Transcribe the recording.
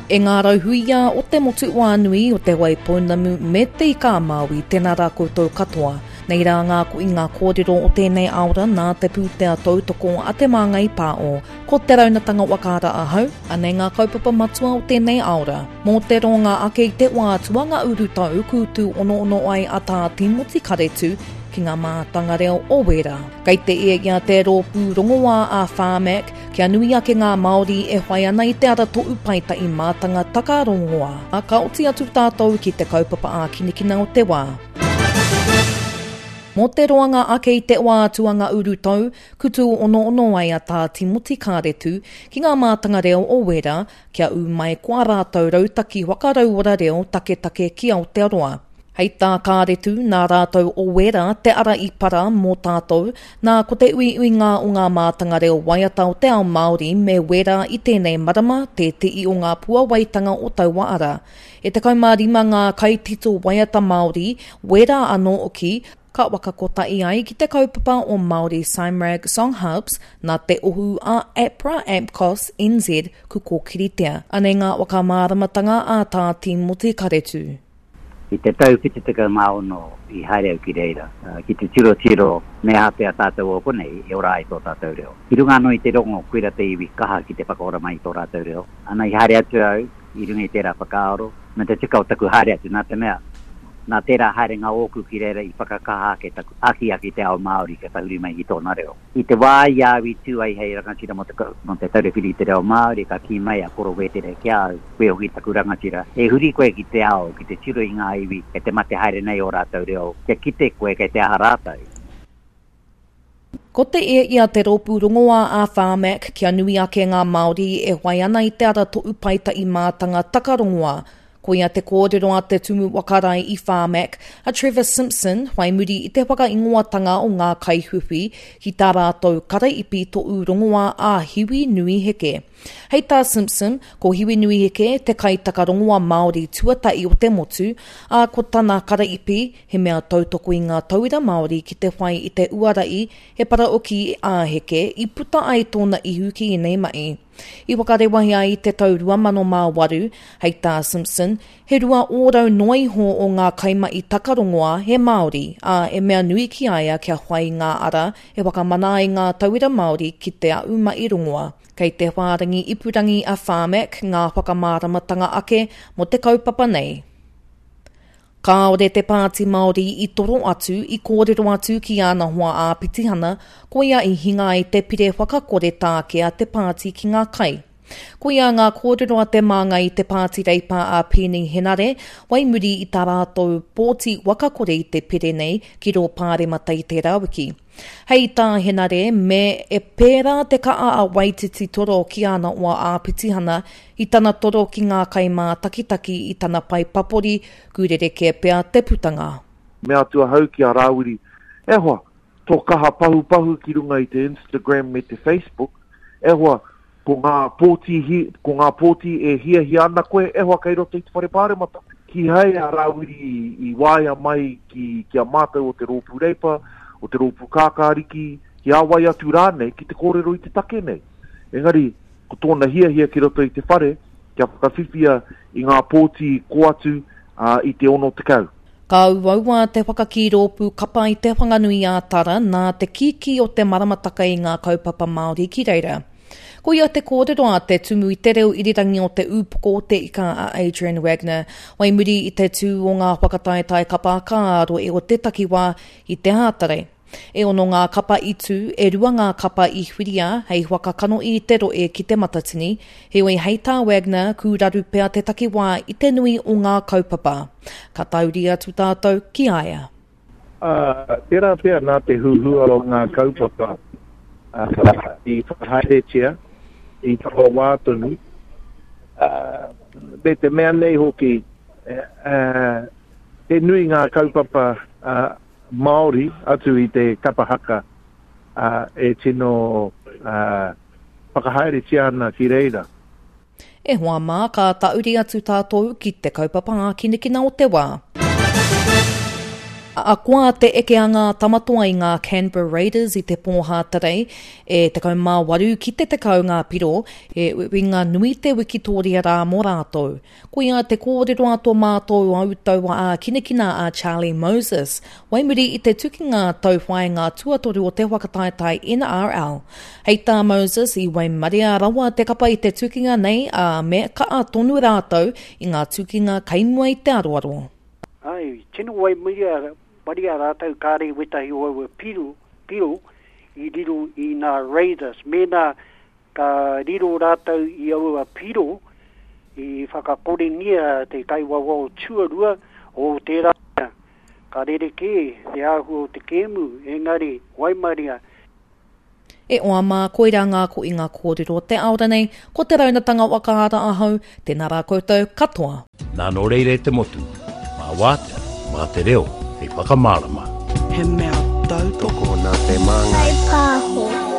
E ngā rauhuia o te motu wānui o te Waipounamu me te ika Māui tēnā rā koutou katoa. Nei rā ngā kui ngā kōrero o tēnei aura nā te pūtea tautoko a te māngai pāo. Ko te raunatanga wakara ahau, anei ngā kaupapa matua o tēnei aura. Mō te ronga ake i te wātua ngā urutau kūtū ono ai a tā Timoti Karetu, ki ngā mātanga reo o Wera. Kei te ia ia te rōpū rongoā a Whāmek, kia nui ake ngā Māori e whai ana i te ara tō upaita i mātanga taka rongoā. A ka oti atu tātou ki te kaupapa a kinikina o te wā. Mō te roanga ake i te wātuanga urutau, kutu ono ai a tā Timoti Karetu, ki ngā mātanga reo o Wera, kia u mai kua rātou rautaki wakarauora reo take ki Aotearoa. Hei tā Karetu, nā rātou o Wera, te ara i para mō tātou, nā ko te ui ngā o ngā mātanga reo waiata o te ao Māori me Wera i tēnei marama te i o ngā pua waitanga o tau ara. E te kaumārima ngā kaitito waiata Māori, Wera anō oki, ka wakakota i ai ki te kaupapa o Māori Simrag Song Hubs nā te ohu a APRA AMCOS NZ ku kōkiritea. Anei ngā wakamāramatanga a tā Timoti Karetu. I te tau ki te tika maono i haere au ki reira. Ki te tiro me hapea tātou o konei, e ora ai tō tātou reo. I runga no i te rongo kuira te iwi kaha ki te whakaora mai tō rātou reo. Ana i haere atu au, i runga i tērā whakaoro, me te tika o taku haere atu nā te mea. Nā tērā haere ngā ōku ki reira i whakakaha ke taku aki te ao Māori ka tahuri mai i tōna reo. I te wāi awi tū ai hei rangatira mo te taurewhiri te reo Māori ka ki mai a koro wetere kia au koe hoki taku rangatira. E huri koe ki te ao, ki te tiro i ngā iwi, e te mate haere nei o rātou reo, kia kite koe kei te aha rātou. Ko te ia te rōpū rongoā a Whāmek kia nui ake ngā Māori e wai ana i te ara tō upaita i mātanga takarongoā. Ko ia te kōrero a te tumu wakarai i Whāmek, a Trevor Simpson, whai muri i te whakaingoatanga o ngā kaihupi ki tā rātou karaipi tō ūrongoā a Hiwi Nui Heke. Hei tā Simpson, ko Hiwi Nui Heke, te kaitaka rongoā Māori tuatai o te motu, a ko tāna karaipi, he mea tautoko i ngā tauira Māori ki te whai i te uarai, he paraoki a Heke, i puta ai tōna ihu ki i nei mai. I wakarewahi ai te tau 2008, hei tā Simpson, he rua ōrau noiho o ngā kaima i takarongoa he Māori, a e mea nui ki aia kia whai ngā ara e wakamana i ngā tauira Māori ki te auma i rongoa. Kei te whārangi ipurangi a Whāmek ngā whakamāramatanga ake mo te kaupapa nei. Kāore te pāti Māori i toro atu, i kōrero atu ki ana hoa a Pitihana, ko ia i hinga i te pire whakakore tāke a te pāti ki ngā kai. Ko ia ngā kōrero a te manga i te pāti reipa a Pēni Henare, wai muri i tā rātou pōti wakakore i te pire nei ki rō pāremata i te rawiki. Hei tā Henare, me e pērā te kaa a waititi toro ki ana oa a Pitihana i tana toro ki ngā kaimā takitaki i tana pai papori kurereke pea te putanga. Mea tua hau ki a Rāwiri, e hoa, tō kaha pahu ki runga i te Instagram me te Facebook, e hoa, ko ngā pōti e hia ana koe, e hoa kei roto i te whare pāremata. Ki hei a Rāwiri i waia mai ki a mātou o te rōpū reipa, o te rōpū kākāriki, ki a wai atu rānei ki te kōrero i te take nei. Engari, ko tōna hia ki roto i te whare, kia whakawhiwhia i ngā pōti ko atu i te ono te kau. Ka uaua te whakaki rōpū kapa i te whanganui a Tara nā te kiki o te maramataka i ngā kaupapa Māori ki reira. Ko ia te kōrero a te tumu i te reo irirangi o te upoko o te ika a Adrian Wagner, wai muri i te tū o ngā whakataetai kapa ka aro e o te takiwā i te hātare. E ono ngā kapa i tū, e rua ngā kapa i whiria, hei wakakano i te roe ki te matatini, he wei hei tā Wagner ku raru pea te takiwā i te nui o ngā kaupapa. Ka tauri atu tātou ki aia. Tērā pea nā te huhua o ngā kaupapa i whakahaeretia, i tako wātonu. Te mea nei hoki, te nui ngā kaupapa Māori atu i te kapahaka e tino whakahaeretia ana ki reira. E hoa mā ka tauri atu tātou ki te kaupapa kinikina o te wā. Akoa te eke a ngā tamatoa I ngā Canberra Raiders I te pōha tarei, e te kaumā waru ki te tekau ngā piro, e winga nui te wikitoria rā mō rātou. Ko ia te kōrero ato mātou autau a kinekina a Charlie Moses, waimuri I te tukinga tau whai ngā tuatoru o te whakataetai NRL. Hei tā Moses I waimaria rawa te kapa I te tukinga nei a me ka a tonu rātou I ngā tukinga kaimua I te aroaro. Ai, tino wai maria rātau kāre wetahi o au piro I riro I ngā Raiders. Mēnā ka riro rātau I au piro I whakakorengia te kaiwawa o tuarua o te rāta. Ka rereke te ahu o te kēmu, engari, waimaria. E oa mā koiranga ko I ngā kōrero te aora nei, ko te raunatanga wakaara ahau, tēnā rā koutou katoa. Nā no reire te motu. Mā wātea, mā te reo, hei whakamārama. He mea tau toko nā te manga. Hei pāho.